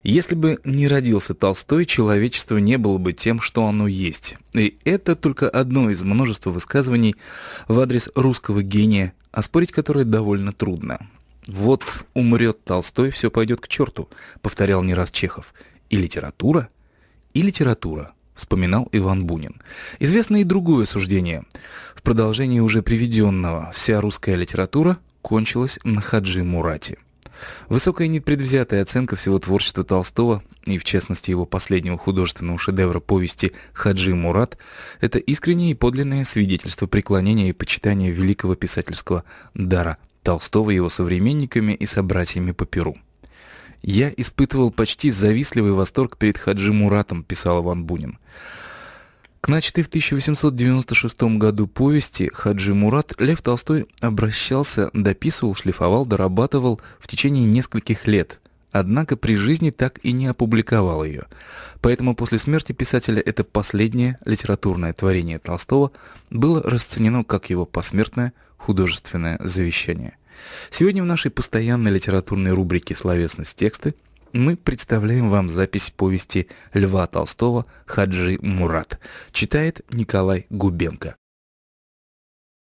Если бы не родился Толстой, человечество не было бы тем, что оно есть. И это только одно из множества высказываний в адрес русского гения, оспорить которое довольно трудно. «Вот умрет Толстой, все пойдет к черту», — повторял не раз Чехов. И литература, вспоминал Иван Бунин. Известно и другое суждение. В продолжении уже приведенного вся русская литература кончилась на Хаджи Мурате. Высокая непредвзятая оценка всего творчества Толстого, и в частности его последнего художественного шедевра повести «Хаджи Мурат», это искреннее и подлинное свидетельство преклонения и почитания великого писательского дара Толстого его современниками и собратьями по перу. «Я испытывал почти завистливый восторг перед Хаджи Муратом», — писал Иван Бунин. К начатой в 1896 году повести «Хаджи Мурат» Лев Толстой обращался, дописывал, шлифовал, дорабатывал в течение нескольких лет, однако при жизни так и не опубликовал ее. Поэтому после смерти писателя это последнее литературное творение Толстого было расценено как его посмертное художественное завещание. Сегодня в нашей постоянной литературной рубрике «Словесность тексты» мы представляем вам запись повести Льва Толстого «Хаджи Мурат». Читает Николай Губенко.